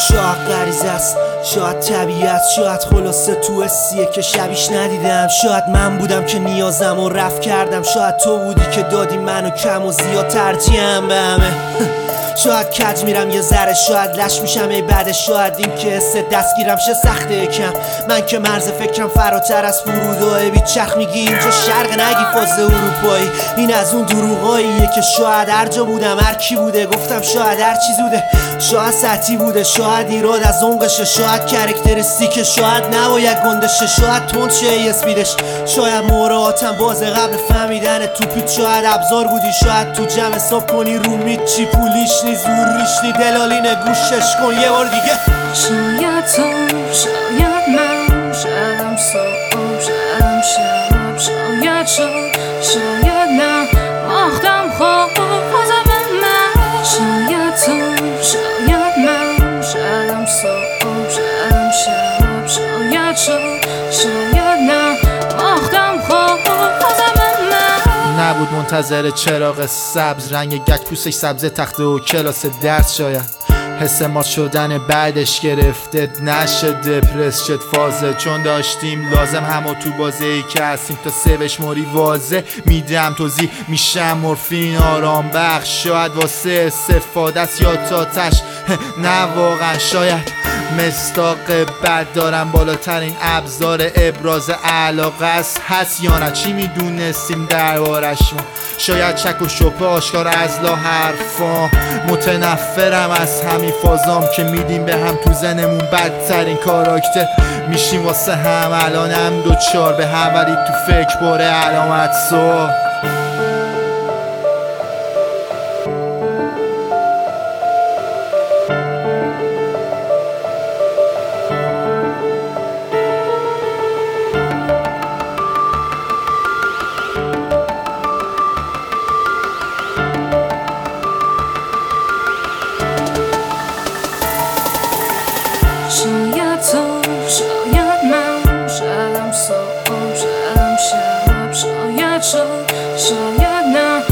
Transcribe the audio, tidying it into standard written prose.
شاید غریزه است، شاید طبیعت، شاید خلاصه تو حسیه که شبیش ندیدم. شاید من بودم که نیازم و رفت کردم، شاید تو بودی که دادی منو کم و زیاد ترجیحم به همه. شاید کج میرم یه ذره، شاید لش میشم ای بده، شاید این که حس دستگیرم شه سخته یکم. من که مرز فکرم فراتر از فرودای بی چرخ، میگی اینجا شرق نگی فاز اروپایی. این از اون دروغاییه که شاید هر جا بودم هر کی بوده گفتم شاید هر چیز بوده. شاید سطحی بوده، شاید ایراد از عمقشه، شاید کرکتریستیکه، شاید نباید گندشه، شاید تند شه ای اسپیدش، شاید موراهاتم باز قبل فهمیدن توپیت، شاید ابزار بودی، شاید تو جمع حساب کنی رو چی پولیش نی زور ریش نی دلالینه گوشش کن یه بار دیگه. شاید تو، شاید من، شایدم صبح، شایدم شب، شاید شد، شاید نه، ماختم خواب بازم من. شاید تو، شاید من، شایدم صبح، شایدم شب، شاید شد، شاید نه، ماختم خواب بازم من. نبود منتظر چراغ سبز، رنگ گک پوستش سبز، تخته و کلاس درس. شاید حس ما شدن بعدش گرفته نشه، دپرس شد فازه، چون داشتیم لازم همو تو بازه ای که هستیم تا سوش موری واضح میدم توضیح میشم مورفین آرام بخش. شاید واسه استفاده است یا تاتش نه واقعا، شاید مستاق بد دارم بالاترین ابزار ابراز علاقه است، هست یا نه چی میدونستیم دربارش ما. شاید چک و شبه آشکار از لا حرفام، متنفرم از همین فازام که میدیم به هم تو زنمون بدترین کاراکتر میشیم واسه هم. الانم دوچار به هم ولی تو فکر باره علامت سوال. شاید تو، شاید من، شایدم صبح، شایدم شب، شاید شد، شاید نه،